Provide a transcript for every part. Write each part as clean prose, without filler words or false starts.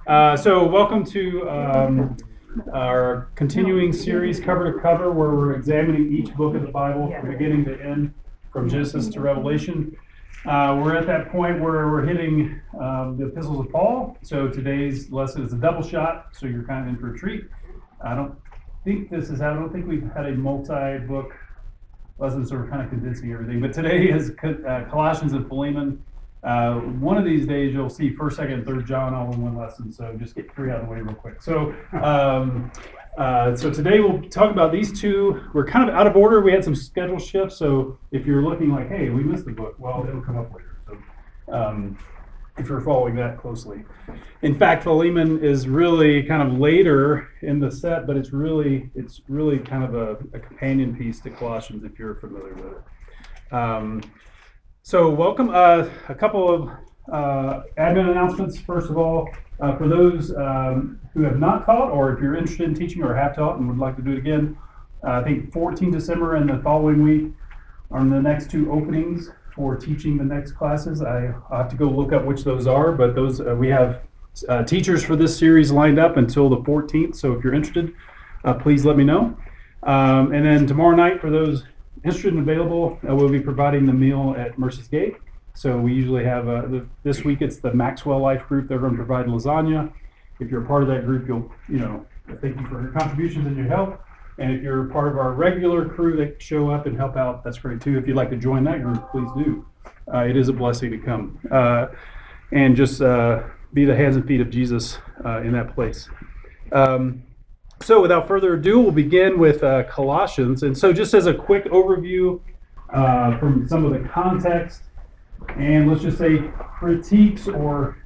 So welcome to our continuing series, Cover to Cover, where we're examining each book of the Bible from beginning to end, from Genesis to Revelation. We're at that point where we're hitting the epistles of Paul. So today's lesson is a double shot, so you're kind of in for a treat. I don't think we've had a multi-book lesson, so we're kind of condensing everything. But today is Colossians and Philemon. One of these days you'll see 1st, 2nd, and 3rd John all in one lesson, so just get 3 out of the way real quick. So today we'll talk about these two. We're kind of out of order. We had some schedule shifts, so if you're looking like, hey, we missed the book, well, it'll come up later. So if you're following that closely. In fact, Philemon is really kind of later in the set, but it's really kind of a companion piece to Colossians if you're familiar with it. So welcome. A couple of admin announcements. First of all, for those who have not taught, or if you're interested in teaching or have taught and would like to do it again, I think 14 December and the following week are the next 2 openings for teaching the next classes. I'll have to go look up which those are, but those we have teachers for this series lined up until the 14th. So if you're interested, please let me know. And then tomorrow night, for those interested and available, we'll be providing the meal at Mercy's Gate. So we usually have, this week it's the Maxwell Life group. They're going to provide lasagna. If you're a part of that group, thank you for your contributions and your help. And if you're part of our regular crew that show up and help out, that's great too. If you'd like to join that group, please do. It is a blessing to come and just be the hands and feet of Jesus in that place. So without further ado, we'll begin with Colossians. And so just as a quick overview from some of the context, and let's just say critiques or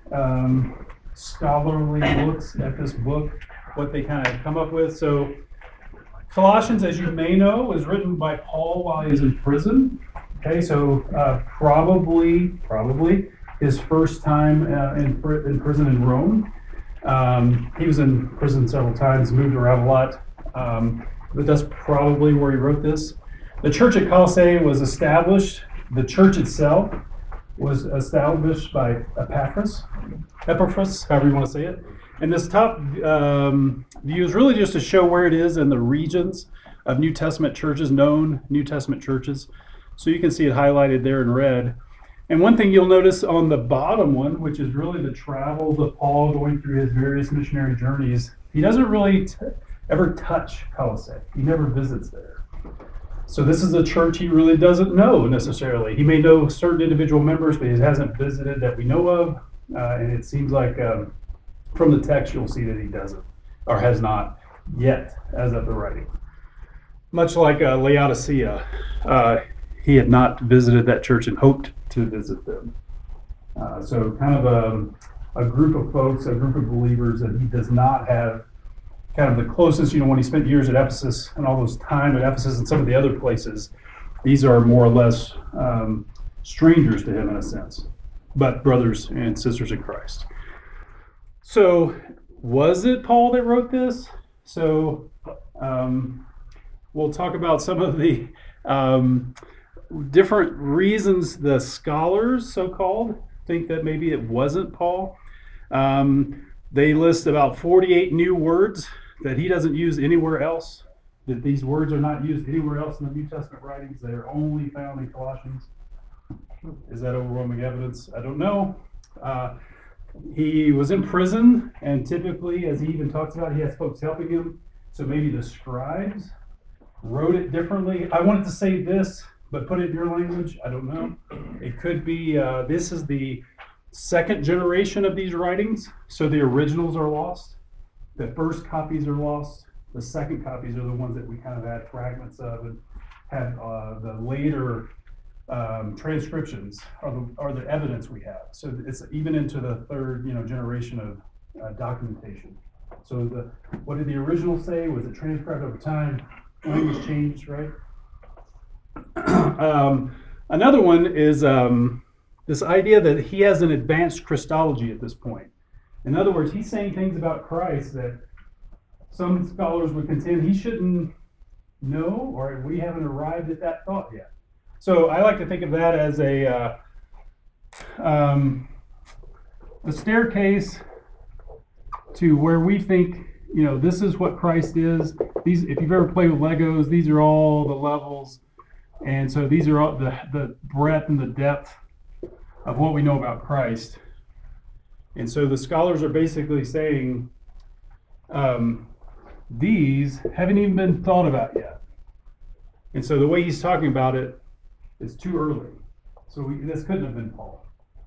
scholarly looks at this book, what they kind of come up with. So Colossians, as you may know, was written by Paul while he was in prison. Okay, so probably his first time in prison in Rome. He was in prison several times, moved around a lot, but that's probably where he wrote this. The church at Colossae was established. The church itself was established by Epaphras, however you want to say it. And this top view is really just to show where it is in the regions of New Testament churches, known New Testament churches. So you can see it highlighted there in red. And one thing you'll notice on the bottom one, which is really the travels of Paul going through his various missionary journeys, he doesn't really ever touch Colossae. He never visits there. So this is a church he really doesn't know necessarily. He may know certain individual members, but he hasn't visited that we know of. And it seems like from the text you'll see that he doesn't, or has not yet, as of the writing. Much like Laodicea, he had not visited that church and hoped to visit them. So kind of a group of folks, a group of believers that he does not have kind of the closest, when he spent years at Ephesus and all those time at Ephesus and some of the other places, these are more or less strangers to him in a sense, but brothers and sisters in Christ. So was it Paul that wrote this? So we'll talk about some of the different reasons the scholars, so-called, think that maybe it wasn't Paul. They list about 48 new words that he doesn't use anywhere else, that these words are not used anywhere else in the New Testament writings. They are only found in Colossians. Is that overwhelming evidence? I don't know. He was in prison, and typically, as he even talks about, he has folks helping him. So maybe the scribes wrote it differently. I wanted to say this, but put it in your language. I don't know. It could be, this is the second generation of these writings. So the originals are lost. The first copies are lost. The second copies are the ones that we kind of had fragments of and had the later transcriptions are the evidence we have. So it's even into the third, generation of documentation. So what did the original say? Was it transcribed over time? Language changed, right? Another one is this idea that he has an advanced Christology at this point. In other words, he's saying things about Christ that some scholars would contend he shouldn't know, or we haven't arrived at that thought yet. So I like to think of that as a staircase to where we think, this is what Christ is. These, if you've ever played with Legos, these are all the levels. And so these are all the breadth and the depth of what we know about Christ. And so the scholars are basically saying these haven't even been thought about yet. And so the way he's talking about it is too early. So this couldn't have been Paul.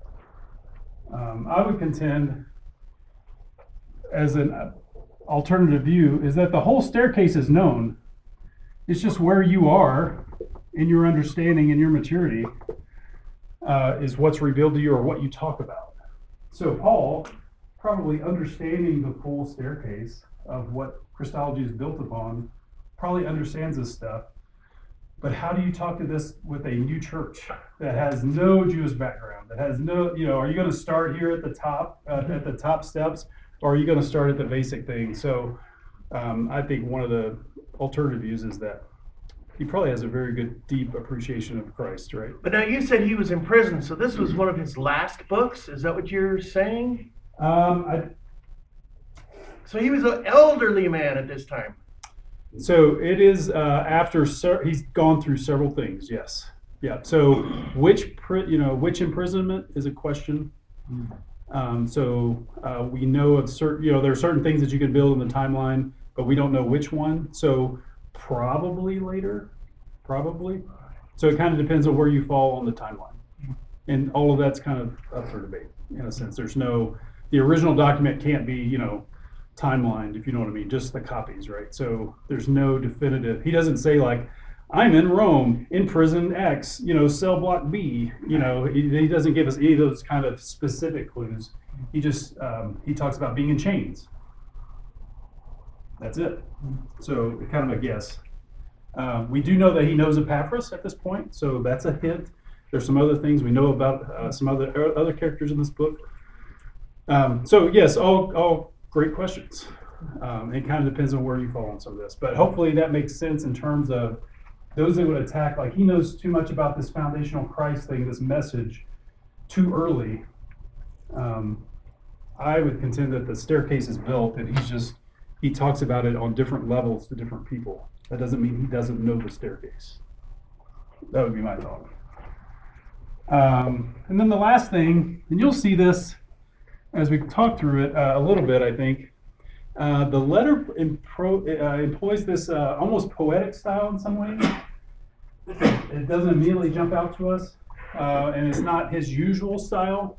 I would contend, as an alternative view, is that the whole staircase is known. It's just where you are in your understanding and your maturity is what's revealed to you or what you talk about. So Paul, probably understanding the full staircase of what Christology is built upon, probably understands this stuff. But how do you talk to this with a new church that has no Jewish background, that has no, are you going to start here at the top steps, or are you going to start at the basic thing? So I think one of the alternative views is that he probably has a very good, deep appreciation of Christ, right? But now you said he was in prison, so this was one of his last books? Is that what you're saying? So he was an elderly man at this time. So it is after he's gone through several things. Yes, yeah. So which imprisonment is a question. We know of certain, there are certain things that you can build in the timeline, but we don't know which one. So probably later, So it kind of depends on where you fall on the timeline, and all of that's kind of up for debate in a sense. The original document can't be, timelined, if you know what I mean, just the copies, right? So there's no definitive. He doesn't say like, I'm in Rome, in prison X, cell block B. He doesn't give us any of those kind of specific clues. He just he talks about being in chains. That's it. So kind of a guess. We do know that he knows Epaphras at this point, so that's a hint. There's some other things we know about some other characters in this book. So yes, all great questions. It kind of depends on where you fall on some of this, but hopefully that makes sense in terms of those that would attack, like he knows too much about this foundational Christ thing, this message, too early. I would contend that the staircase is built and he talks about it on different levels to different people. That doesn't mean he doesn't know the staircase. That would be my thought. And then the last thing, and you'll see this as we talk through it a little bit, I think, the letter employs this almost poetic style in some ways. It doesn't immediately jump out to us, and it's not his usual style.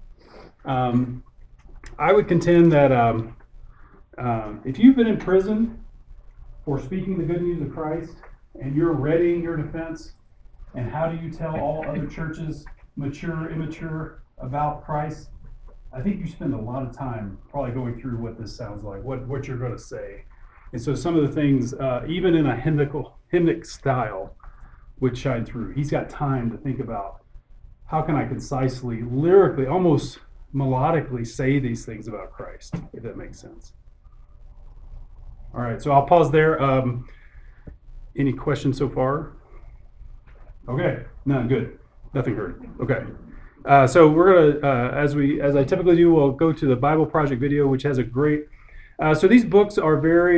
I would contend that if you've been in prison for speaking the good news of Christ, and you're readying your defense, and how do you tell all other churches, mature, immature, about Christ, I think you spend a lot of time probably going through what this sounds like, what you're going to say. And so some of the things, even in a hymnic style, would shine through. He's got time to think about how can I concisely, lyrically, almost melodically say these things about Christ, if that makes sense. All right, so I'll pause there. Any questions so far? Okay, none, good. Nothing heard. Okay. So we're gonna, as I typically do, we'll go to the Bible Project video, which has a great. So these books are very.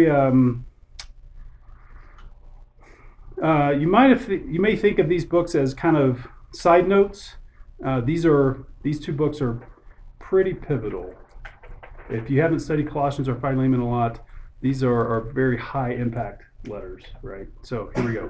You may think of these books as kind of side notes. These two books are pretty pivotal. If you haven't studied Colossians or Philemon a lot, these are very high impact letters, right? So here we go.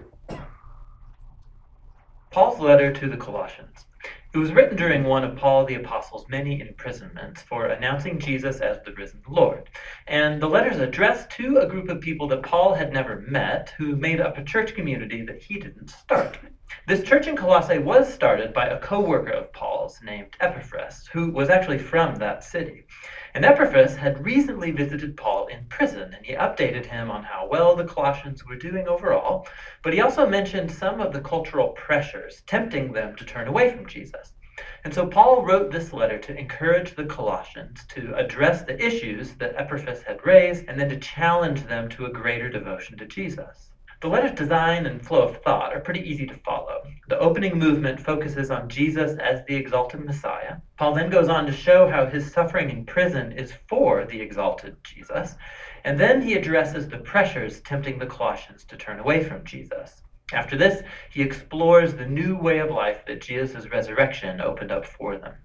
Paul's letter to the Colossians. It was written during one of Paul the Apostle's many imprisonments for announcing Jesus as the risen Lord. And the letter is addressed to a group of people that Paul had never met, who made up a church community that he didn't start. This church in Colossae was started by a co-worker of Paul's named Epaphras, who was actually from that city. And Epaphras had recently visited Paul in prison, and he updated him on how well the Colossians were doing overall, but he also mentioned some of the cultural pressures tempting them to turn away from Jesus. And so Paul wrote this letter to encourage the Colossians to address the issues that Epaphras had raised, and then to challenge them to a greater devotion to Jesus. The letter's design and flow of thought are pretty easy to follow. The opening movement focuses on Jesus as the exalted Messiah. Paul then goes on to show how his suffering in prison is for the exalted Jesus. And then he addresses the pressures tempting the Colossians to turn away from Jesus. After this, he explores the new way of life that Jesus' resurrection opened up for them.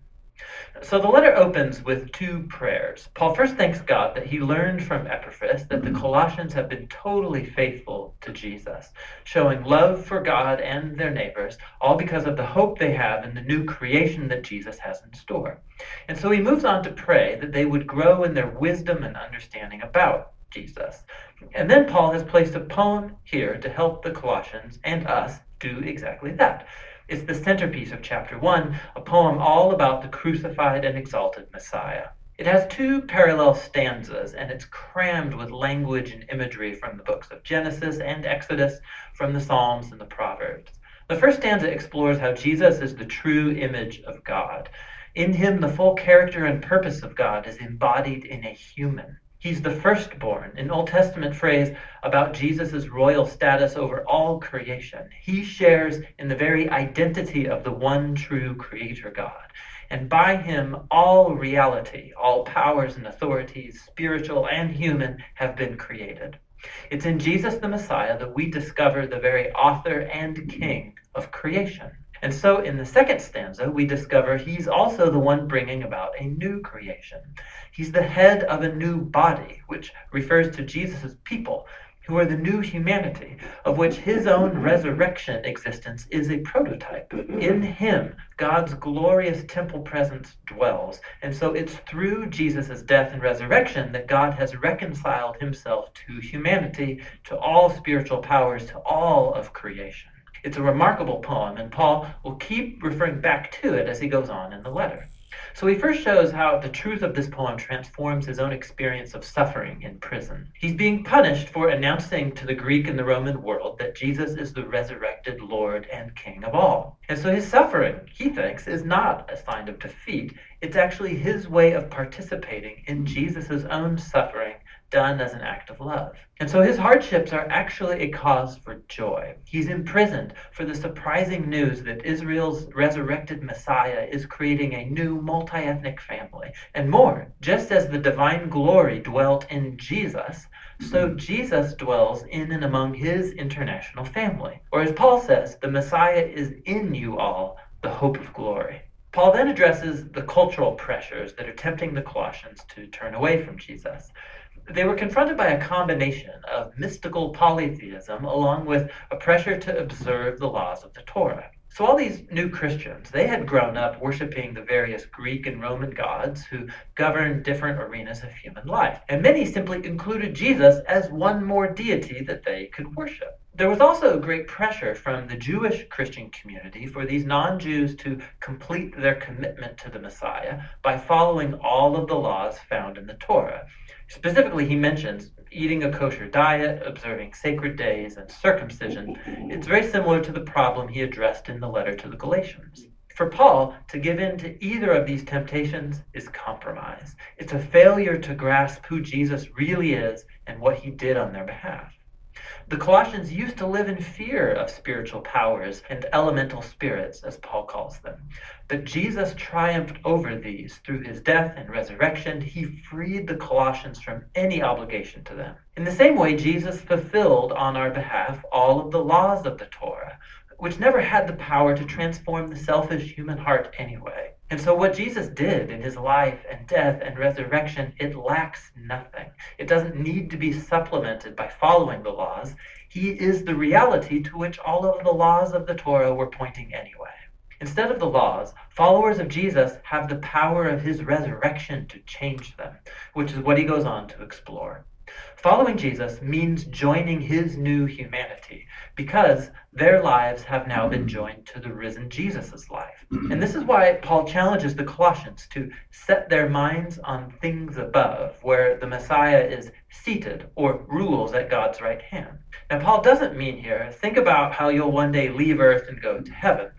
So the letter opens with two prayers. Paul first thanks God that he learned from Epaphras that the Colossians have been totally faithful to Jesus, showing love for God and their neighbors, all because of the hope they have in the new creation that Jesus has in store. And so he moves on to pray that they would grow in their wisdom and understanding about Jesus. And then Paul has placed a poem here to help the Colossians and us do exactly that. It's the centerpiece of chapter 1, a poem all about the crucified and exalted Messiah. It has two parallel stanzas, and it's crammed with language and imagery from the books of Genesis and Exodus, from the Psalms and the Proverbs. The first stanza explores how Jesus is the true image of God. In him, the full character and purpose of God is embodied in a human. He's the firstborn, an Old Testament phrase about Jesus' royal status over all creation. He shares in the very identity of the one true creator God. And by him, all reality, all powers and authorities, spiritual and human, have been created. It's in Jesus the Messiah that we discover the very author and king of creation. And so in the second stanza, we discover he's also the one bringing about a new creation. He's the head of a new body, which refers to Jesus' people, who are the new humanity, of which his own resurrection existence is a prototype. In him, God's glorious temple presence dwells. And so it's through Jesus' death and resurrection that God has reconciled himself to humanity, to all spiritual powers, to all of creation. It's a remarkable poem, and Paul will keep referring back to it as he goes on in the letter. So he first shows how the truth of this poem transforms his own experience of suffering in prison. He's being punished for announcing to the Greek and the Roman world that Jesus is the resurrected Lord and King of all. And so his suffering, he thinks, is not a sign of defeat. It's actually his way of participating in Jesus' own suffering done as an act of love. And so his hardships are actually a cause for joy. He's imprisoned for the surprising news that Israel's resurrected Messiah is creating a new multi-ethnic family. And more, just as the divine glory dwelt in Jesus, so Jesus dwells in and among his international family. Or as Paul says, the Messiah is in you all, the hope of glory. Paul then addresses the cultural pressures that are tempting the Colossians to turn away from Jesus. They were confronted by a combination of mystical polytheism along with a pressure to observe the laws of the Torah. So all these new Christians, they had grown up worshiping the various Greek and Roman gods who governed different arenas of human life. And many simply included Jesus as one more deity that they could worship. There was also great pressure from the Jewish Christian community for these non-Jews to complete their commitment to the Messiah by following all of the laws found in the Torah. Specifically, he mentions eating a kosher diet, observing sacred days, and circumcision. It's very similar to the problem he addressed in the letter to the Galatians. For Paul, to give in to either of these temptations is compromise. It's a failure to grasp who Jesus really is and what he did on their behalf. The Colossians used to live in fear of spiritual powers and elemental spirits, as Paul calls them. But Jesus triumphed over these through his death and resurrection. He freed the Colossians from any obligation to them. In the same way, Jesus fulfilled on our behalf all of the laws of the Torah, which never had the power to transform the selfish human heart anyway. And so what Jesus did in his life and death and resurrection, it lacks nothing. It doesn't need to be supplemented by following the laws. He is the reality to which all of the laws of the Torah were pointing anyway. Instead of the laws, followers of Jesus have the power of his resurrection to change them, which is what he goes on to explore. Following Jesus means joining his new humanity because their lives have now been joined to the risen Jesus' life. And this is why Paul challenges the Colossians to set their minds on things above, where the Messiah is seated or rules at God's right hand. Now, Paul doesn't mean here, think about how you'll one day leave earth and go to heaven.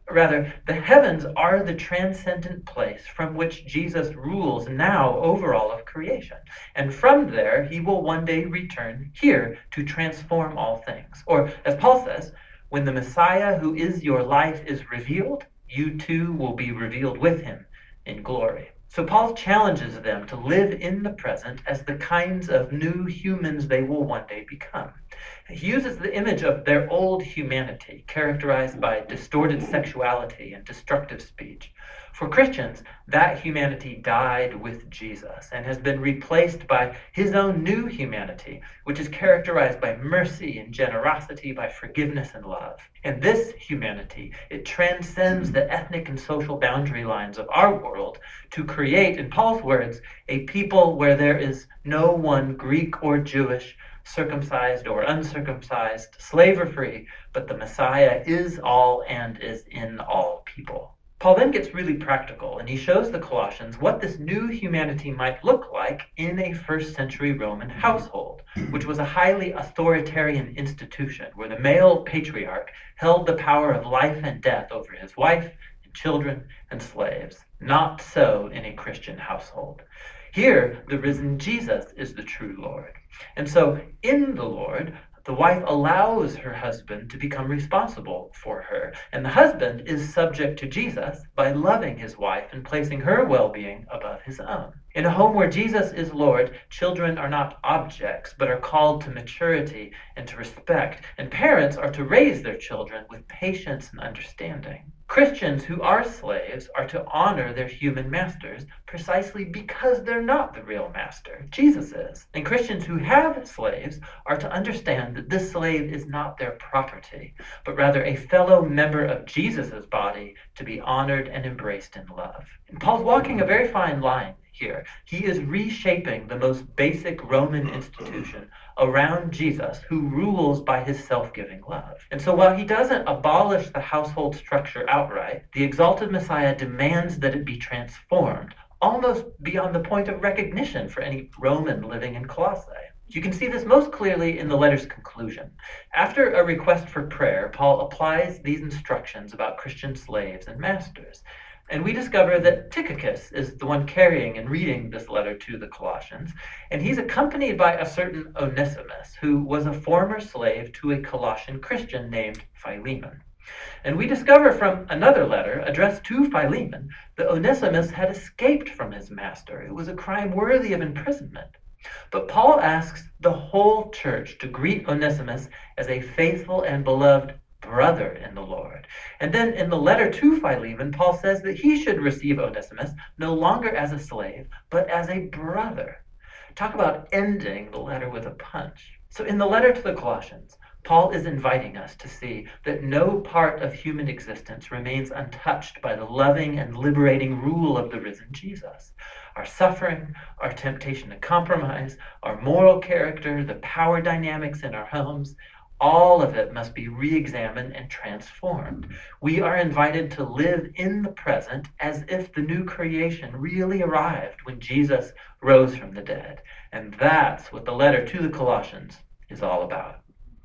Rather, the heavens are the transcendent place from which Jesus rules now over all of creation. And from there, he will one day return here to transform all things. Or, as Paul says, when the Messiah who is your life is revealed, you too will be revealed with him in glory. So Paul challenges them to live in the present as the kinds of new humans they will one day become. He uses the image of their old humanity, characterized by distorted sexuality and destructive speech. For Christians, that humanity died with Jesus and has been replaced by his own new humanity, which is characterized by mercy and generosity, by forgiveness and love. And this humanity, it transcends the ethnic and social boundary lines of our world to create, in Paul's words, a people where there is no one Greek or Jewish, circumcised or uncircumcised, slave or free, but the Messiah is all and is in all people. Paul then gets really practical, and he shows the Colossians what this new humanity might look like in a first century Roman household, which was a highly authoritarian institution where the male patriarch held the power of life and death over his wife and children and slaves. Not so in a Christian household. Here, the risen Jesus is the true Lord. And so, in the Lord, the wife allows her husband to become responsible for her, and the husband is subject to Jesus by loving his wife and placing her well-being above his own. In a home where Jesus is Lord, children are not objects, but are called to maturity and to respect, and parents are to raise their children with patience and understanding. Christians who are slaves are to honor their human masters precisely because they're not the real master. Jesus is. And Christians who have slaves are to understand that this slave is not their property, but rather a fellow member of Jesus's body to be honored and embraced in love. And Paul's walking a very fine line here. He is reshaping the most basic Roman institution around Jesus, who rules by his self-giving love. And so while he doesn't abolish the household structure outright, the exalted Messiah demands that it be transformed, almost beyond the point of recognition for any Roman living in Colossae. You can see this most clearly in the letter's conclusion. After a request for prayer, Paul applies these instructions about Christian slaves and masters. And we discover that Tychicus is the one carrying and reading this letter to the Colossians, and he's accompanied by a certain Onesimus, who was a former slave to a Colossian Christian named Philemon. And we discover from another letter addressed to Philemon that Onesimus had escaped from his master. It was a crime worthy of imprisonment. But Paul asks the whole church to greet Onesimus as a faithful and beloved brother in the Lord. And then in the letter to Philemon, Paul says that he should receive Onesimus no longer as a slave, but as a brother. Talk about ending the letter with a punch. So in the letter to the Colossians, Paul is inviting us to see that no part of human existence remains untouched by the loving and liberating rule of the risen Jesus. Our suffering, our temptation to compromise, our moral character, the power dynamics in our homes, all of it must be re-examined and transformed. We are invited to live in the present as if the new creation really arrived when Jesus rose from the dead. And that's what the letter to the Colossians is all about.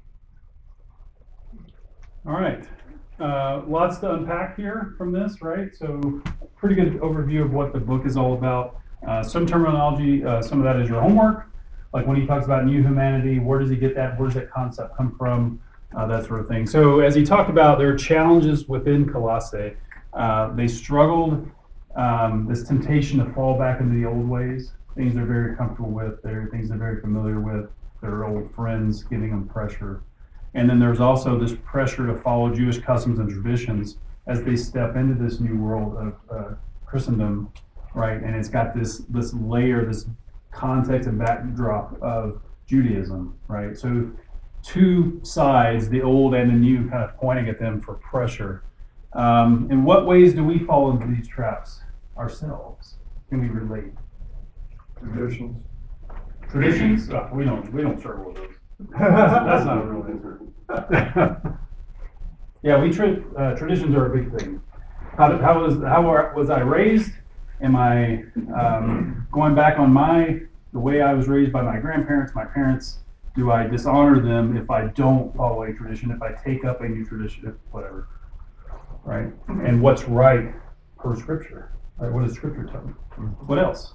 All right. Lots to unpack here from this, right? So pretty good overview of what the book is all about. Some terminology, some of that is your homework. Like when he talks about new humanity, where does he get that? Where does that concept come from? That sort of thing. So as he talked about, there are challenges within Colossae. They struggled, this temptation to fall back into the old ways, things they're very comfortable with, things they're very familiar with, their old friends giving them pressure. And then there's also this pressure to follow Jewish customs and traditions as they step into this new world of Christendom, right? And it's got this layer, this context and backdrop of Judaism, right? So two sides, the old and the new, kind of pointing at them for pressure. In what ways do we fall into these traps ourselves? Can we relate? Traditions. Traditions? Oh, we don't struggle with those. That's not a real answer. Yeah, traditions are a big thing. How was I raised? Am I going back on the way I was raised by my grandparents, my parents? Do I dishonor them if I don't follow a tradition, if I take up a new tradition, whatever? right? And what's right per Scripture, right? What does Scripture tell me? What else?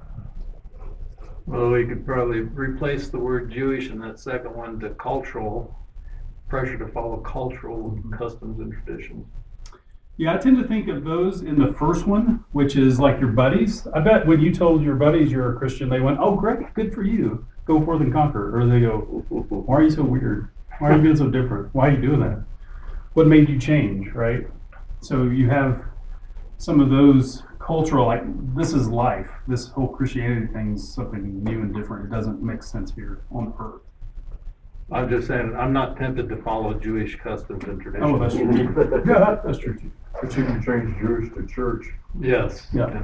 Well, we could probably replace the word Jewish in that second one to cultural, pressure to follow cultural customs and traditions. Yeah, I tend to think of those in the first one, which is like your buddies. I bet when you told your buddies you're a Christian, they went, "Oh, great, good for you. Go forth and conquer." Or they go, "Why are you so weird? Why are you being so different? Why are you doing that? What made you change?" Right? So you have some of those cultural, like, this is life. This whole Christianity thing is something new and different. It doesn't make sense here on earth. I'm just saying, I'm not tempted to follow Jewish customs and traditions. Oh, that's true. Yeah, that's true too. But you can change Jewish to church. Yes. Yeah.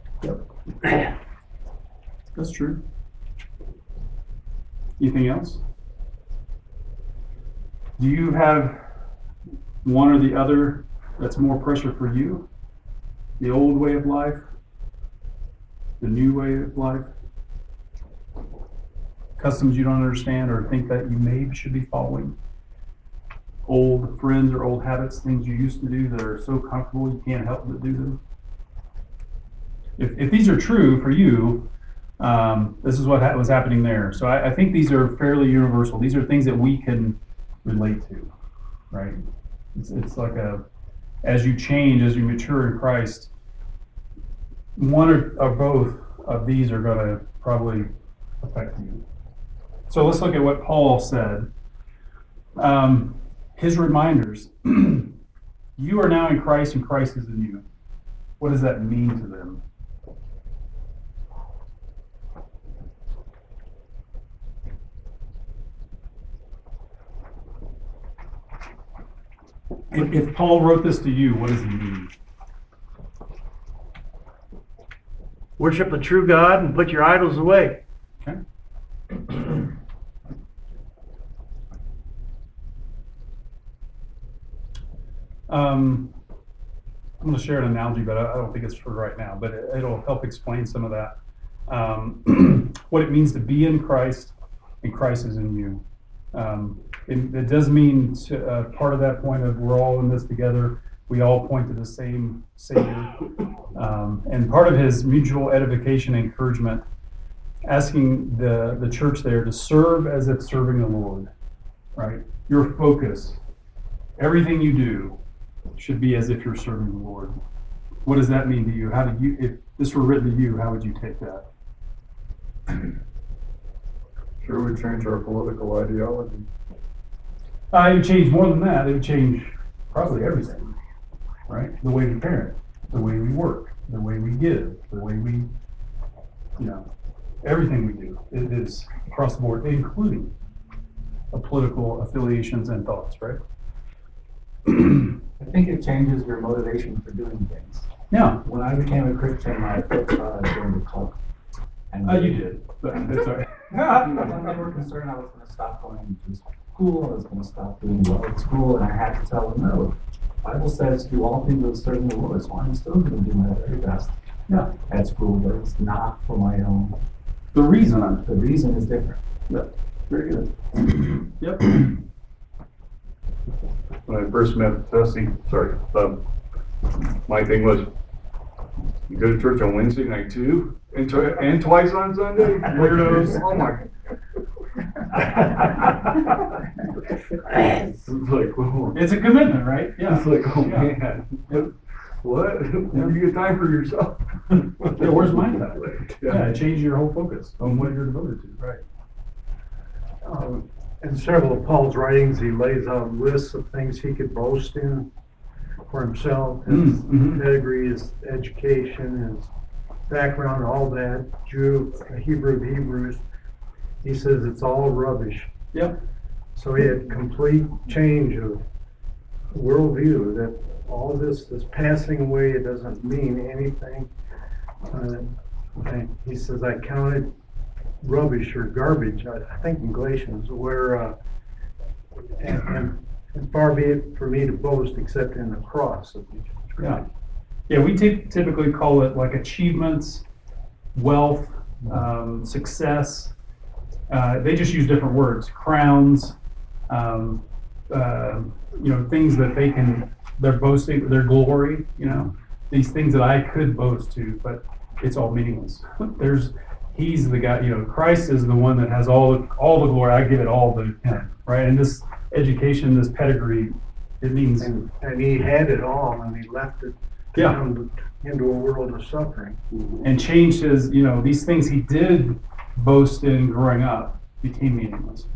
That's true. Anything else? Do you have one or the other that's more pressure for you? The old way of life? The new way of life? Customs you don't understand or think that you maybe should be following? Old friends or old habits, things you used to do that are so comfortable you can't help but do them? If these are true for you, this is what was happening there. So I think these are fairly universal. These are things that we can relate to, right? It's like as you change, as you mature in Christ, one or both of these are going to probably affect you. So let's look at what Paul said. His reminders. You are now in Christ and Christ is in you. What does that mean to them? If Paul wrote this to you, what does he mean? Worship the true God and put your idols away. Okay. I'm going to share an analogy, but I don't think it's for right now, but it'll help explain some of that. What it means to be in Christ and Christ is in you. It does mean part of that point of we're all in this together. We all point to the same Savior. And part of his mutual edification and encouragement, asking the church there to serve as if serving the Lord, right? Your focus, everything you do should be as if you're serving the Lord. What does that mean to you? How do you, if this were written to you, how would you take that? Sure would change our political ideology. It would change more than that. It would change probably everything, right? The way we parent, the way we work, the way we give, the way we, everything we do. It is across the board, including political affiliations and thoughts, right? I think it changes your motivation for doing things. Yeah. When I became a Christian, I first thought I joined the club. And You did, but that's all right. they were concerned I was going to stop going to school, I was going to stop doing well at school, and I had to tell them, no, the Bible says do all things with serving the Lord, so I'm still going to do my very best at school, but it's not for my own. The reason is different. Yep. Very good. Yep. When I first met Tessie, my thing was, you go to church on Wednesday night too, and twice on Sunday? Weirdos. Oh my. It's like, whoa. It's a commitment, right? Yeah. It's like, oh Yeah. man. Yep. What? When do you get time for yourself? Yeah, where's my time? Yeah. Change your whole focus on what you're devoted to, right? In several of Paul's writings, he lays out lists of things he could boast in for himself, his pedigree, his education, his background, all that, Hebrew of Hebrews. He says it's all rubbish. Yep. So he had complete change of worldview, that all this is passing away, it doesn't mean anything. And he says, I counted rubbish or garbage, I think in Galatians, where and far be it for me to boast except in the cross of Jesus Christ. Yeah, we typically call it like achievements, wealth, success. They just use different words, crowns, things that they can their boasting, their glory, these things that I could boast to, but it's all meaningless. He's the guy, Christ is the one that has all the glory. I give it all to him, right? And this education, this pedigree, it means. And he had it all, and he left it into a world of suffering. And changed his, these things he did boast in growing up became meaningless.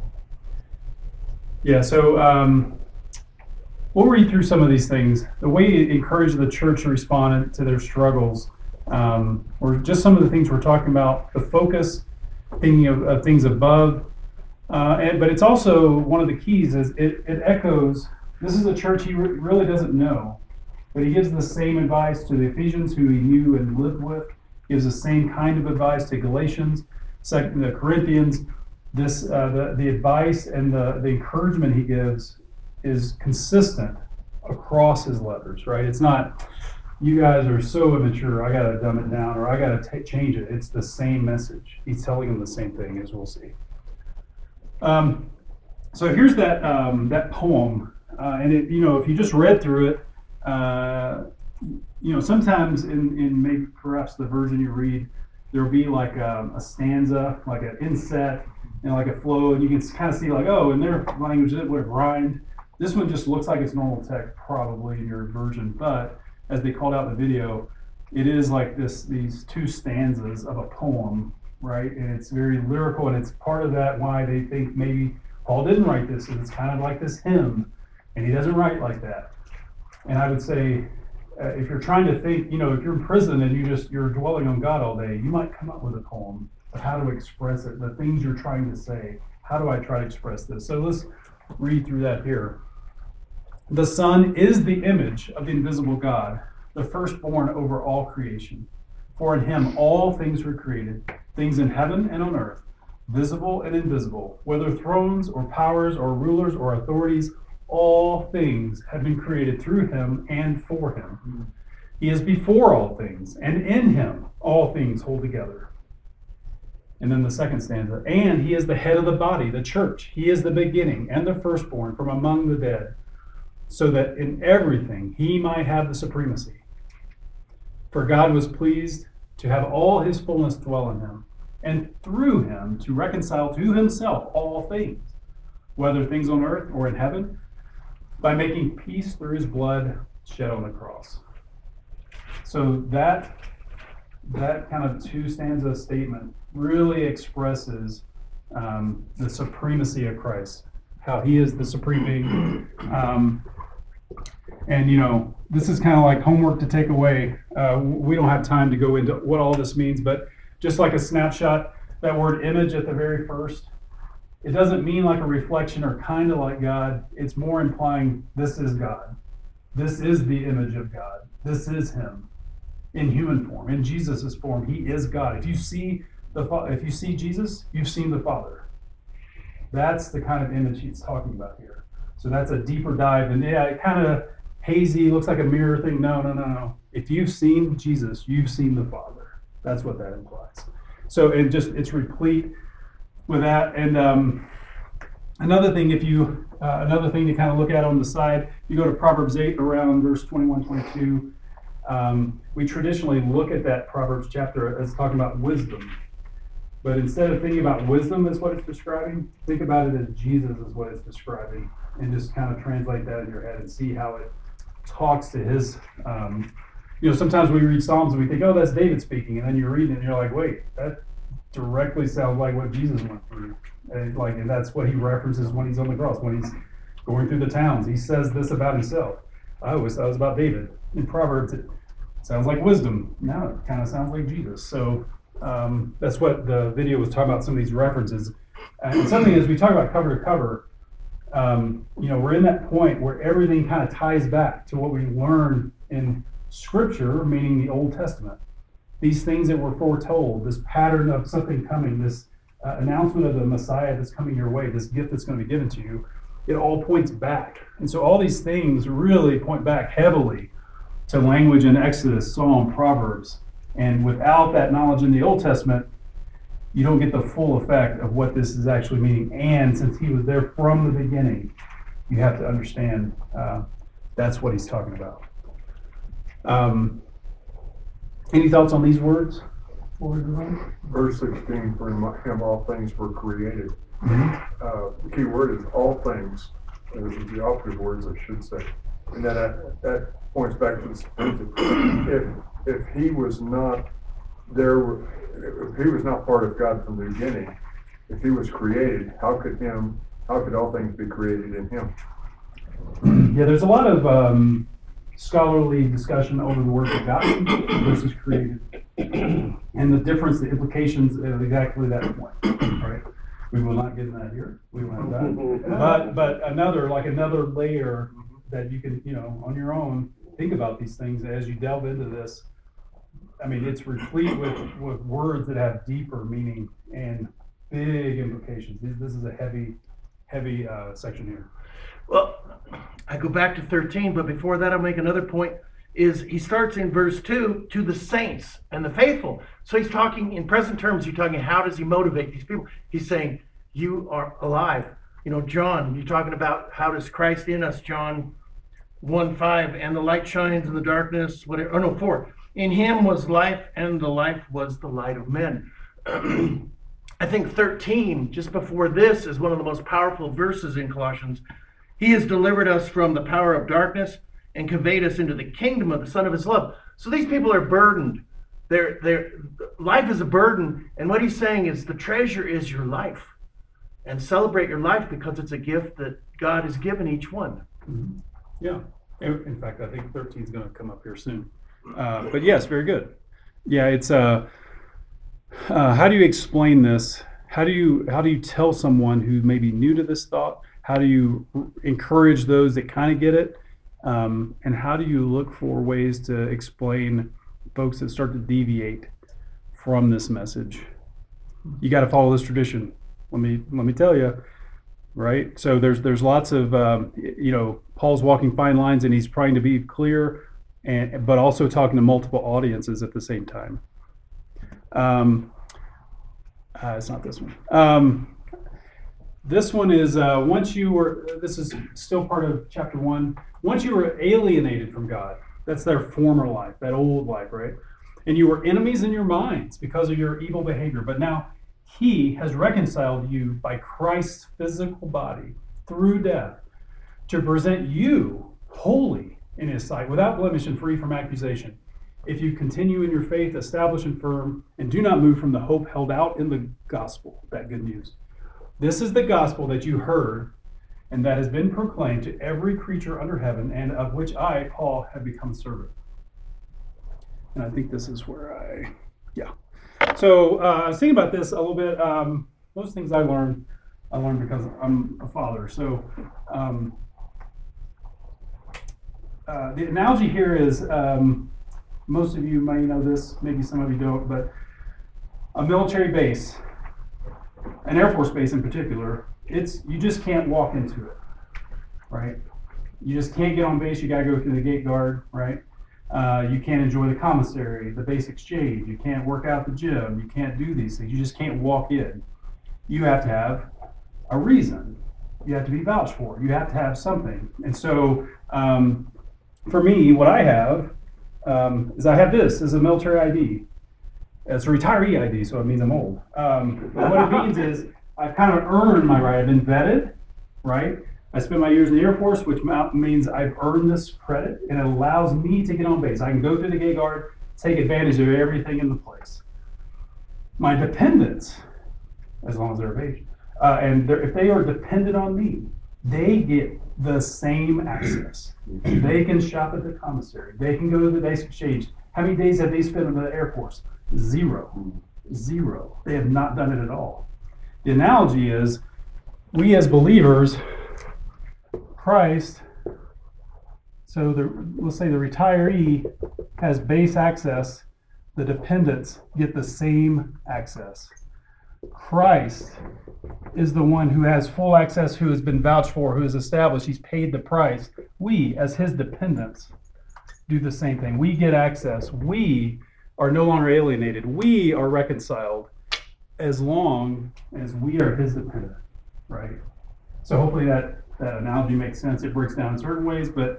Yeah, so we'll read through some of these things. The way he encouraged the church to respond to their struggles, or just some of the things we're talking about, the focus, thinking of things above. But it's also, one of the keys is it echoes, this is a church he really doesn't know, but he gives the same advice to the Ephesians who he knew and lived with, gives the same kind of advice to Galatians, the Corinthians. The advice and the encouragement he gives is consistent across his letters, right? It's not, you guys are so immature, I got to dumb it down, or I got to change it. It's the same message. He's telling them the same thing, as we'll see. So here's that poem, and it, if you just read through it, sometimes in maybe perhaps the version you read, there'll be like a stanza, like an inset, and like a flow, and you can kind of see like, oh, in their language it would have rhymed. This one just looks like it's normal text, probably in your version, but as they called out in the video, it is like these two stanzas of a poem, right? And it's very lyrical, and it's part of that why they think maybe Paul didn't write this, and it's kind of like this hymn, and he doesn't write like that. And I would say, if you're trying to think, if you're in prison and you're dwelling on God all day, you might come up with a poem of how to express it, the things you're trying to say. How do I try to express this? So let's read through that here. The Son is the image of the invisible God, the firstborn over all creation. For in him all things were created, things in heaven and on earth, visible and invisible, whether thrones or powers or rulers or authorities, all things have been created through him and for him. He is before all things, and in him all things hold together. And then the second stanza, and he is the head of the body, the church. He is the beginning and the firstborn from among the dead, so that in everything he might have the supremacy. For God was pleased to have all his fullness dwell in him, and through him to reconcile to himself all things, whether things on earth or in heaven, by making peace through his blood shed on the cross. So that kind of two stanza statement really expresses the supremacy of Christ, how he is the supreme being. And this is kind of like homework to take away. We don't have time to go into what all this means, but just like a snapshot, that word image at the very first, it doesn't mean like a reflection or kind of like God. It's more implying this is God. This is the image of God. This is him in human form, in Jesus' form. He is God. If you see Jesus, you've seen the Father. That's the kind of image he's talking about here. So that's a deeper dive. And yeah, it kind of hazy, looks like a mirror thing. No. If you've seen Jesus, you've seen the Father. That's what that implies. So it's replete with that. And another thing to kind of look at on the side, you go to Proverbs 8 around verse 21, 22. We traditionally look at that Proverbs chapter as talking about wisdom. But instead of thinking about wisdom as what it's describing, think about it as Jesus is what it's describing, and just kind of translate that in your head and see how it talks to his. Sometimes we read Psalms and we think, oh, that's David speaking, and then you read it and you're like, wait, that directly sounds like what Jesus went through, and that's what he references when he's on the cross, when he's going through the towns. He says this about himself. I always thought it was about David. In Proverbs, it sounds like wisdom. Now it kind of sounds like Jesus. So that's what the video was talking about, some of these references. And something as we talk about cover to cover, we're in that point where everything kind of ties back to what we learn in Scripture, meaning the Old Testament. These things that were foretold, this pattern of something coming, this announcement of the Messiah that's coming your way, this gift that's going to be given to you, it all points back. And so all these things really point back heavily to language in Exodus, Psalm, Proverbs. And without that knowledge in the Old Testament, you don't get the full effect of what this is actually meaning. And since he was there from the beginning, you have to understand That's what he's talking about. Any thoughts on these words? Verse 16, for him all things were created. Mm-hmm. The key word is all things. This is the operative words, I should say. And that points back to the if he was not there, if he was not part of God from the beginning, if he was created, how could all things be created in him? Yeah, there's a lot of scholarly discussion over the work of God versus created, and the difference, the implications of exactly that point. Right? We will not get into that here. We will have that. But another layer that you can, on your own, think about these things as you delve into this. I mean, it's replete with words that have deeper meaning and big implications. This is a heavy section here. Well, I go back to 13, but before that, I'll make another point. Is he starts in verse 2 to the saints and the faithful. So he's talking in present terms. He's talking, how does he motivate these people? He's saying, you are alive. John, you're talking about how does Christ in us, John 1:5, and the light shines in the darkness, 4. In him was life, and the life was the light of men. I think 13, just before this, is one of the most powerful verses in Colossians. He has delivered us from the power of darkness and conveyed us into the kingdom of the Son of his love. So these people are burdened. Their life is a burden. And what he's saying is the treasure is your life. And celebrate your life because it's a gift that God has given each one. Mm-hmm. Yeah. In fact, I think 13 is going to come up here soon. But yes, very good. Yeah, it's how do you explain this? How do you tell someone who may be new to this thought? How do you encourage those that kind of get it? And how do you look for ways to explain folks that start to deviate from this message? You got to follow this tradition. Let me tell you, right? So there's lots of Paul's walking fine lines, and he's trying to be clear, but also talking to multiple audiences at the same time. It's not this one. This one is this is still part of chapter 1. Once you were alienated from God, that's their former life, that old life, right? And you were enemies in your minds because of your evil behavior. But now he has reconciled you by Christ's physical body through death to present you holy in his sight, without blemish and free from accusation. If you continue in your faith, established and firm, and do not move from the hope held out in the gospel, that good news. This is the gospel that you heard and that has been proclaimed to every creature under heaven, and of which I, Paul, have become servant. And I think this is where So I was thinking about this a little bit. Most things I learned because I'm a father. So the analogy here is, most of you may know this, maybe some of you don't, but a military base, an Air Force base in particular, you just can't walk into it, right? You just can't get on base. You got to go through the gate guard, right? You can't enjoy the commissary, the base exchange. You can't work out the gym. You can't do these things. You just can't walk in. You have to have a reason. You have to be vouched for. You have to have something. And so for me, what I have is I have this as a military ID. It's a retiree ID, so it means I'm old. But what it means is I've kind of earned my right. I've been vetted, right? I spent my years in the Air Force, which means I've earned this credit, and it allows me to get on base. I can go through the gate guard, take advantage of everything in the place. My dependents, as long as they're of age, and if they are dependent on me, they get the same access. They can shop at the commissary. They can go to the base exchange. How many days have they spent in the Air Force? Zero. They have not done it at all. The analogy is, we as believers, Christ, so let's say the retiree has base access, the dependents get the same access. Christ is the one who has full access, who has been vouched for, who is established, he's paid the price. We, as his dependents, do the same thing. We get access. We are no longer alienated. We are reconciled as long as we are his dependent, right? So hopefully that analogy makes sense. It breaks down in certain ways, but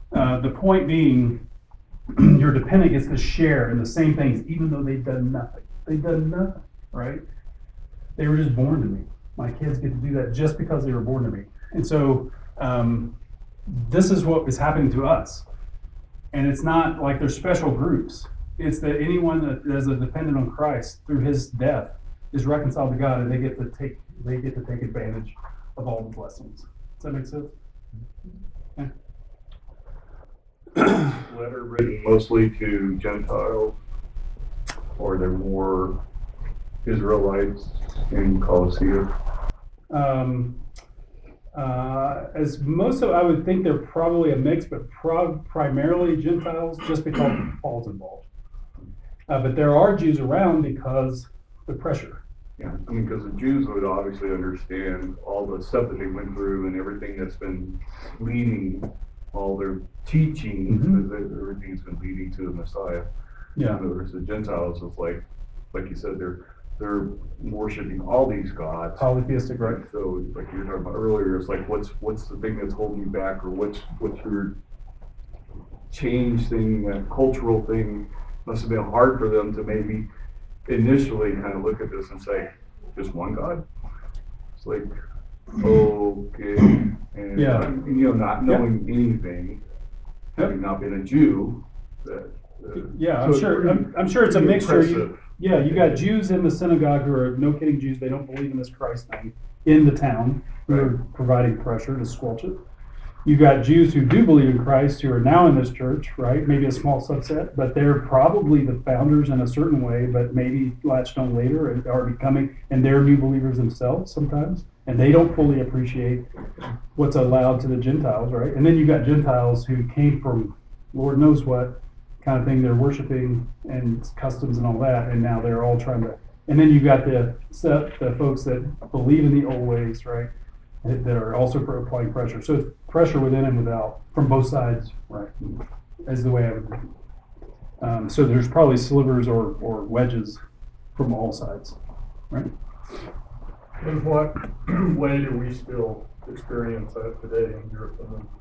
The point being, your dependent gets to share in the same things, even though they've done nothing. They've done nothing, right? They were just born to me. My kids get to do that just because they were born to me. And so this is what is happening to us. And it's not like there's special groups. It's that anyone that is a dependent on Christ through his death is reconciled to God, and they get to take advantage of all the blessings. Does that make sense? Yeah. Letter written mostly to Gentiles, or they're more Israelites in Colossae? As most of, I would think they're probably a mix, but primarily Gentiles, just because Paul's involved. But there are Jews around because the pressure. Yeah, I mean, because the Jews would obviously understand all the stuff that they went through and everything that's been leading, all their teaching, everything's been leading to the Messiah. Yeah. Whereas the Gentiles is like you said, they're worshiping all these gods. Polytheistic, right? So, like you were talking about earlier, it's like what's the thing that's holding you back, or what's your change thing, that cultural thing. Must have been hard for them to maybe initially kind of look at this and say, just one God? It's like, okay, and not knowing anything, having not been a Jew, I'm sure it's a mixture. You got Jews in the synagogue who are no kidding Jews. They don't believe in this Christ thing in the town, who are providing pressure to squelch it. You got Jews who do believe in Christ who are now in this church, right? Maybe a small subset, but they're probably the founders in a certain way, but maybe latched on later and are becoming, and they're new believers themselves sometimes, and they don't fully appreciate what's allowed to the Gentiles, right? And then you got Gentiles who came from Lord knows what kind of thing they're worshiping and customs and all that, and now they're all trying to, and then you got the folks that believe in the old ways, right? That are also applying pressure. So it's pressure within and without, from both sides, right? Is the way I would think. So there's probably slivers or wedges from all sides, right? In what way do we still experience that today in your opinion?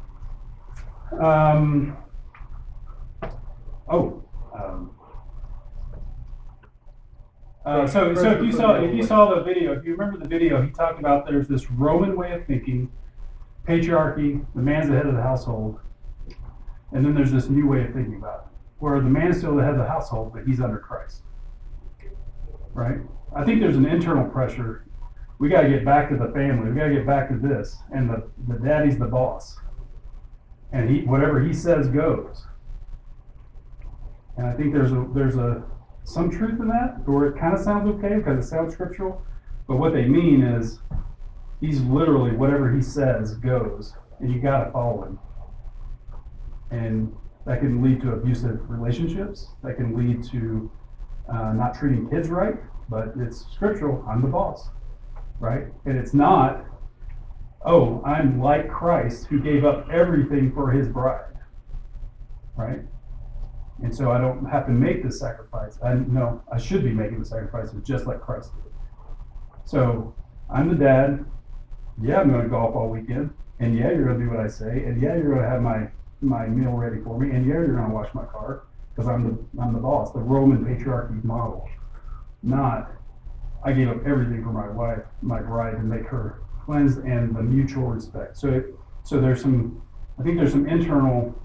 So if you saw the video, if you remember the video, he talked about there's this Roman way of thinking, patriarchy, the man's the head of the household, and then there's this new way of thinking about it, where the man is still the head of the household, but he's under Christ. Right? I think there's an internal pressure. We got to get back to the family. We got to get back to this, and the daddy's the boss, and whatever he says goes. And I think there's some truth in that, or it kind of sounds okay because it sounds scriptural, but what they mean is he's literally, whatever he says goes, and you got to follow him. And that can lead to abusive relationships, that can lead to not treating kids right, but it's scriptural. I'm the boss, right? And it's not, I'm like Christ who gave up everything for his bride, right? And so I don't have to make this sacrifice. I should be making the sacrifices just like Christ did. So I'm the dad. Yeah, I'm going to golf all weekend. And yeah, you're going to do what I say. And yeah, you're going to have my meal ready for me. And yeah, you're going to wash my car because I'm the boss. The Roman patriarchy model. Not, I gave up everything for my wife, my bride, to make her cleansed, and the mutual respect. So there's some internal.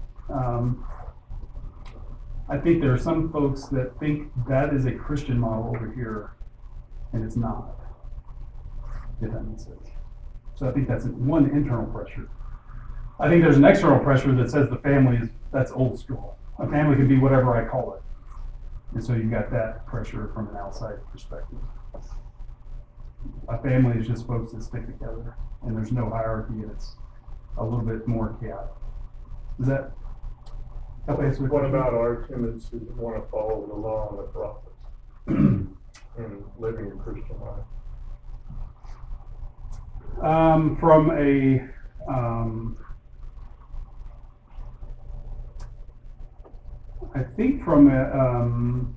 I think there are some folks that think that is a Christian model over here, and it's not, if that makes sense. So I think that's one internal pressure. I think there's an external pressure that says the family that's old school. A family can be whatever I call it. And so you got that pressure from an outside perspective. A family is just folks that stick together, and there's no hierarchy, and it's a little bit more chaotic. Does that help answer the question? What about our tendency to want to follow the law and the prophets and living a Christian life? From a I think from a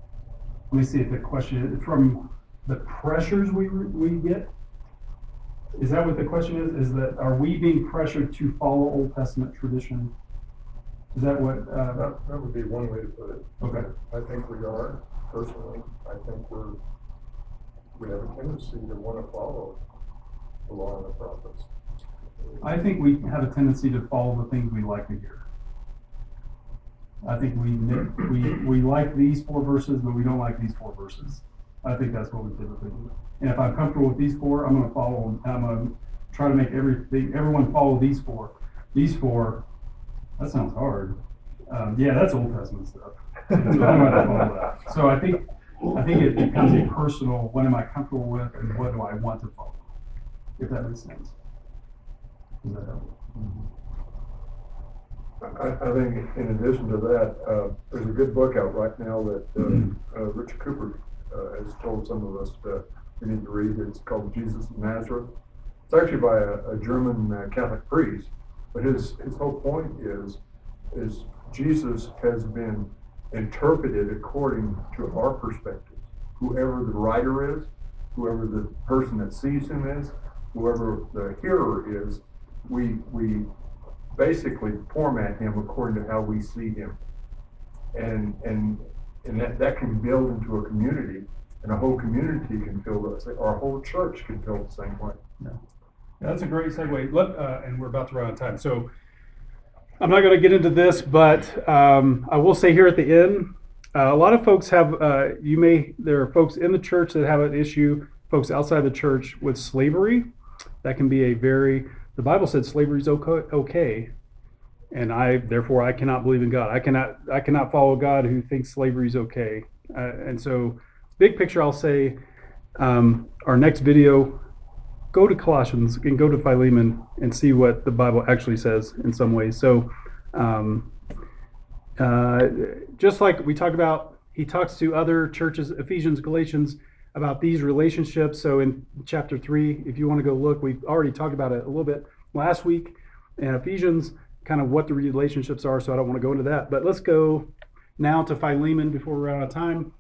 let me see if the question is from the pressures we get. Is that what the question is? Is that, are we being pressured to follow Old Testament tradition? Is that what, That would be one way to put it. okay. I think we are, personally, I think we have a tendency to want to follow the law and the prophets. I think we have a tendency to follow the things we like to hear. I think we like these 4 verses, but we don't like these 4 verses. I think that's what we typically do. And if I'm comfortable with these 4, I'm going to follow them. I'm going to try to make everyone follow these 4. These 4, that sounds hard. Yeah, that's Old Testament stuff. So I'm going to follow that. So I think it becomes a personal, what am I comfortable with and what do I want to follow? If that makes sense. Does that help? I think in addition to that, there's a good book out right now that Richard Cooper has told some of us that we need to read. It's called Jesus of Nazareth. It's actually by a German Catholic priest, but his whole point is Jesus has been interpreted according to our perspective. Whoever the writer is, whoever the person that sees him is, whoever the hearer is, we basically format him according to how we see him, and that can build into a community, and a whole community can feel that, or a whole church can feel the same way. Yeah. That's a great segue. And we're about to run out of time, so I'm not going to get into this, but I will say here at the end, a lot of folks have. There are folks in the church that have an issue. Folks outside the church with slavery. That can be the Bible said slavery is okay, and therefore I cannot believe in God. I cannot follow a God who thinks slavery is okay. And so, big picture, I'll say, our next video, go to Colossians and go to Philemon and see what the Bible actually says in some ways. So, just like we talked about, he talks to other churches, Ephesians, Galatians, about these relationships. So in chapter 3, if you want to go look, we've already talked about it a little bit last week, and Ephesians, kind of what the relationships are, so I don't want to go into that. But let's go now to Philemon before we run out of time.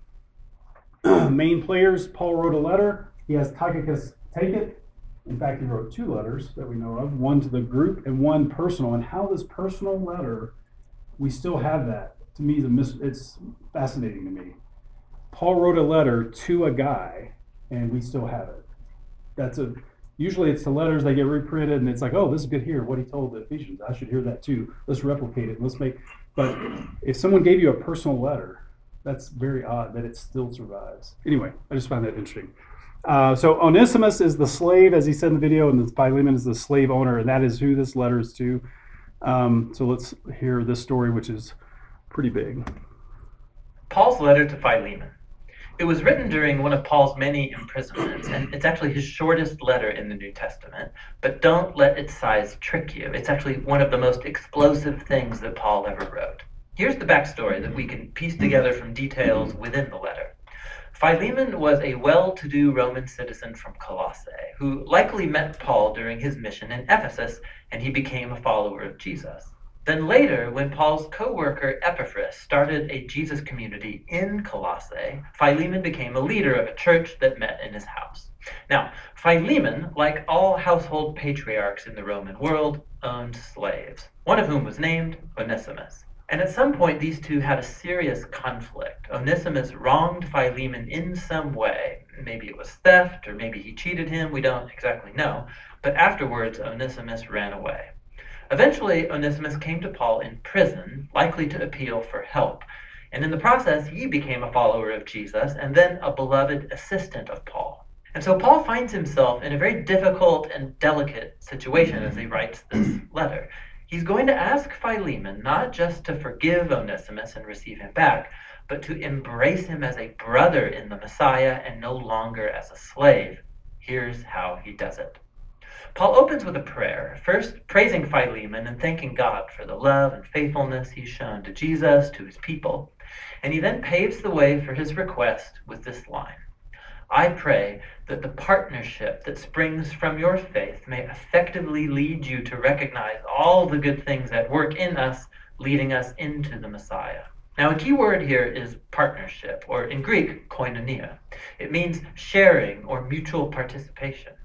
Main players, Paul wrote a letter. He has Tychicus take it. In fact, he wrote 2 letters that we know of, one to the group and one personal. And how this personal letter, we still have that. To me, it's fascinating to me. Paul wrote a letter to a guy, and we still have it. Usually it's the letters, they get reprinted, and it's like, oh, this is good here, what he told the Ephesians. I should hear that too. Let's replicate it. But if someone gave you a personal letter, that's very odd that it still survives. Anyway, I just find that interesting. So Onesimus is the slave, as he said in the video, and Philemon is the slave owner, and that is who this letter is to. So let's hear this story, which is pretty big. Paul's letter to Philemon. It was written during one of Paul's many imprisonments, and it's actually his shortest letter in the New Testament. But don't let its size trick you. It's actually one of the most explosive things that Paul ever wrote. Here's the backstory that we can piece together from details within the letter. Philemon was a well-to-do Roman citizen from Colossae, who likely met Paul during his mission in Ephesus, and he became a follower of Jesus. Then later, when Paul's co-worker Epaphras started a Jesus community in Colossae, Philemon became a leader of a church that met in his house. Now, Philemon, like all household patriarchs in the Roman world, owned slaves, one of whom was named Onesimus. And at some point, these two had a serious conflict. Onesimus wronged Philemon in some way. Maybe it was theft, or maybe he cheated him, we don't exactly know. But afterwards, Onesimus ran away. Eventually, Onesimus came to Paul in prison, likely to appeal for help. And in the process, he became a follower of Jesus and then a beloved assistant of Paul. And so Paul finds himself in a very difficult and delicate situation as he writes this letter. He's going to ask Philemon not just to forgive Onesimus and receive him back, but to embrace him as a brother in the Messiah and no longer as a slave. Here's how he does it. Paul opens with a prayer, first praising Philemon and thanking God for the love and faithfulness he's shown to Jesus, to his people. And he then paves the way for his request with this line: I pray that the partnership that springs from your faith may effectively lead you to recognize all the good things at work in us, leading us into the Messiah. Now, a key word here is partnership, or in Greek, koinonia. It means sharing or mutual participation.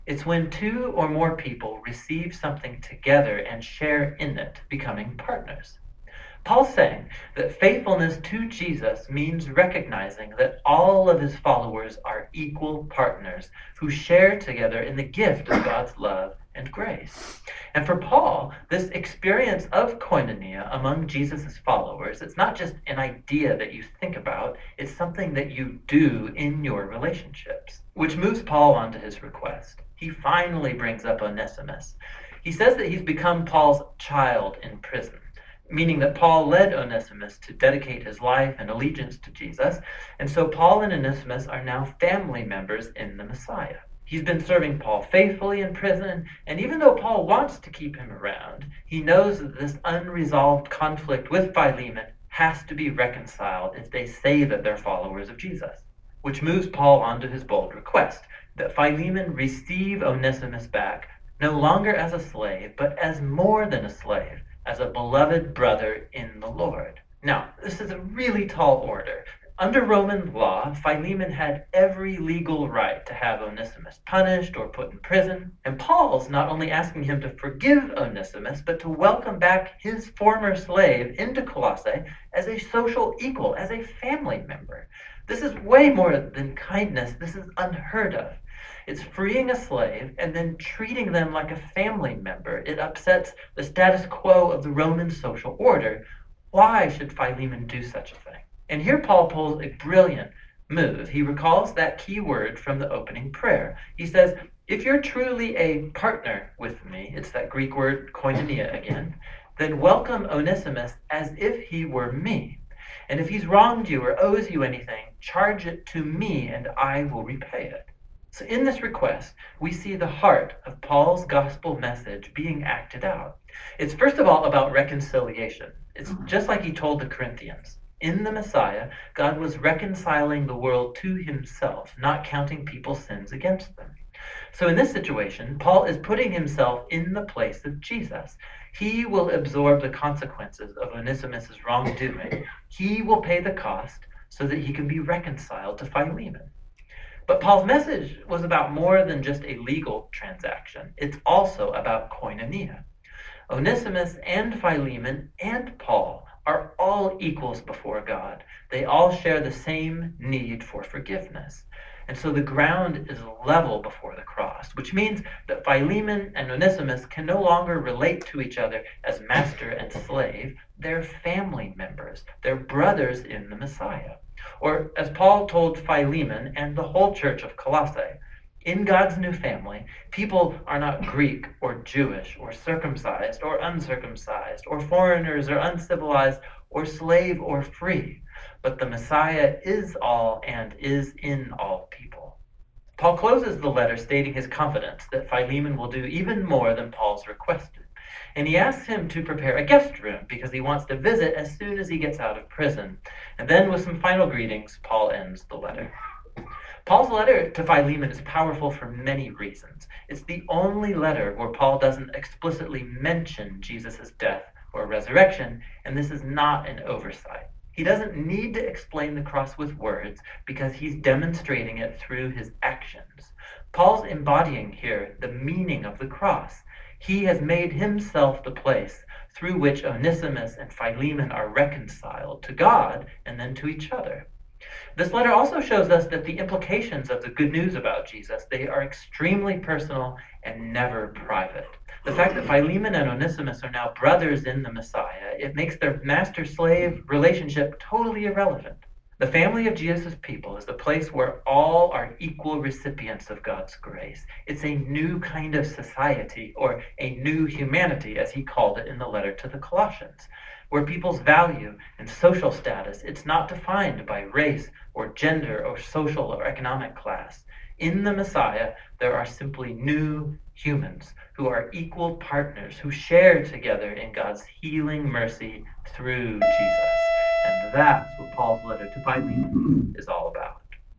It's when two or more people receive something together and share in it, becoming partners. Paul's saying that faithfulness to Jesus means recognizing that all of his followers are equal partners who share together in the gift of God's love and grace. And for Paul, this experience of koinonia among Jesus' followers, it's not just an idea that you think about, it's something that you do in your relationships, which moves Paul on to his request. He finally brings up Onesimus. He says that he's become Paul's child in prison, meaning that Paul led Onesimus to dedicate his life and allegiance to Jesus, and so Paul and Onesimus are now family members in the Messiah. He's been serving Paul faithfully in prison, and even though Paul wants to keep him around, he knows that this unresolved conflict with Philemon has to be reconciled if they say that they're followers of Jesus, which moves Paul on to his bold request, that Philemon receive Onesimus back, no longer as a slave, but as more than a slave, as a beloved brother in the Lord. Now, this is a really tall order. Under Roman law, Philemon had every legal right to have Onesimus punished or put in prison, and Paul's not only asking him to forgive Onesimus, but to welcome back his former slave into Colossae as a social equal, as a family member. This is way more than kindness. This is unheard of. It's freeing a slave and then treating them like a family member. It upsets the status quo of the Roman social order. Why should Philemon do such a thing? And here Paul pulls a brilliant move. He recalls that key word from the opening prayer. He says, if you're truly a partner with me, it's that Greek word koinonia again, then welcome Onesimus as if he were me. And if he's wronged you or owes you anything, charge it to me and I will repay it. So in this request, we see the heart of Paul's gospel message being acted out. It's first of all about reconciliation. It's just like he told the Corinthians. In the Messiah, God was reconciling the world to himself, not counting people's sins against them. So in this situation, Paul is putting himself in the place of Jesus. He will absorb the consequences of Onesimus' wrongdoing. He will pay the cost so that he can be reconciled to Philemon. But Paul's message was about more than just a legal transaction. It's also about koinonia. Onesimus and Philemon and Paul are all equals before God. They all share the same need for forgiveness. And so the ground is level before the cross, which means that Philemon and Onesimus can no longer relate to each other as master and slave. They're family members. They're brothers in the Messiah. Or as Paul told Philemon and the whole church of Colossae, in God's new family, people are not Greek or Jewish or circumcised or uncircumcised or foreigners or uncivilized or slave or free, but the Messiah is all and is in all people. Paul closes the letter stating his confidence that Philemon will do even more than Paul's requested. And he asks him to prepare a guest room because he wants to visit as soon as he gets out of prison. And then with some final greetings, Paul ends the letter. Paul's letter to Philemon is powerful for many reasons. It's the only letter where Paul doesn't explicitly mention Jesus' death or resurrection, and this is not an oversight. He doesn't need to explain the cross with words because he's demonstrating it through his actions. Paul's embodying here the meaning of the cross. He has made himself the place through which Onesimus and Philemon are reconciled to God and then to each other. This letter also shows us that the implications of the good news about Jesus, they are extremely personal and never private. The fact that Philemon and Onesimus are now brothers in the Messiah, it makes their master-slave relationship totally irrelevant. The family of Jesus' people is the place where all are equal recipients of God's grace. It's a new kind of society, or a new humanity, as he called it in the letter to the Colossians, where people's value and social status, it's not defined by race or gender or social or economic class. In the Messiah, there are simply new humans who are equal partners, who share together in God's healing mercy through Jesus. And that's what Paul's letter to Philemon is all about.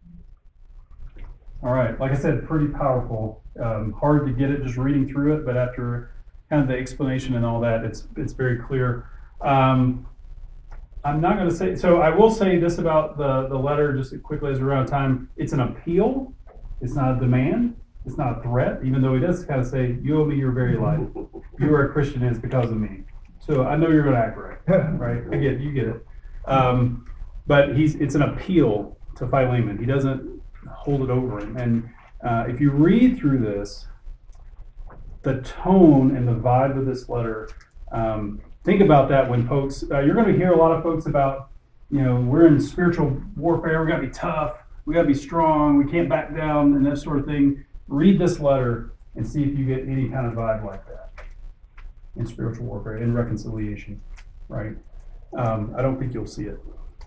All right, like I said, pretty powerful. Hard to get it just reading through it, but after kind of the explanation and all that, it's very clear. I'm not going to say, so I will say this about the letter just quickly as we're out of time. It's an appeal. It's not a demand. It's not a threat, even though he does kind of say, you owe me your very life. You are a Christian, and it's because of me. So I know you're going to act right, right? I get it, you get it. But it's an appeal to Philemon. He doesn't hold it over him. And if you read through this, the tone and the vibe of this letter, think about that when folks, you're going to hear a lot of folks about, we're in spiritual warfare, we got to be tough, we got to be strong, we can't back down, and that sort of thing. Read this letter and see if you get any kind of vibe like that in spiritual warfare, in reconciliation, right? I don't think you'll see it.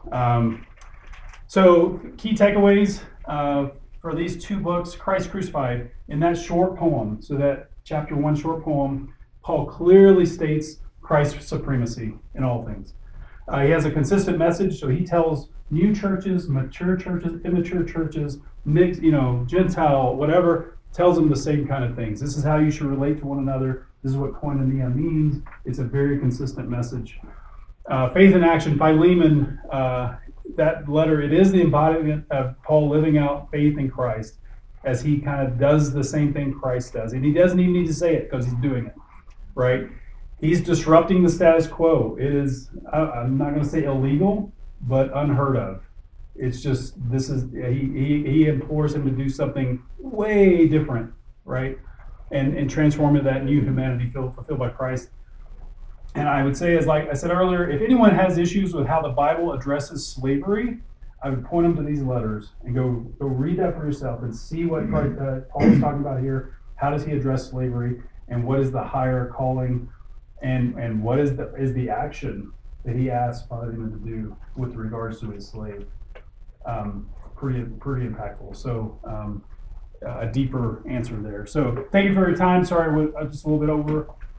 So key takeaways for these two books, Christ Crucified, in that short poem, so that chapter 1 short poem, Paul clearly states Christ's supremacy in all things. He has a consistent message, so he tells new churches, mature churches, immature churches, mixed, Gentile, whatever, tells them the same kind of things. This is how you should relate to one another. This is what koinonia means. It's a very consistent message. Faith in action, Philemon, that letter, it is the embodiment of Paul living out faith in Christ as he kind of does the same thing Christ does. And he doesn't even need to say it because he's doing it, right? He's disrupting the status quo. It is, I'm not going to say illegal, but unheard of. It's just, he implores him to do something way different, right? And transform into that new humanity fulfilled by Christ. And I would say, as like I said earlier, if anyone has issues with how the Bible addresses slavery, I would point them to these letters and go read that for yourself and see what Paul is talking about here. How does he address slavery, and what is the higher calling, and what is the action that he asked Philemon to do with regards to his slave? Pretty impactful. So a deeper answer there. So thank you for your time. Sorry, I'm just a little bit over.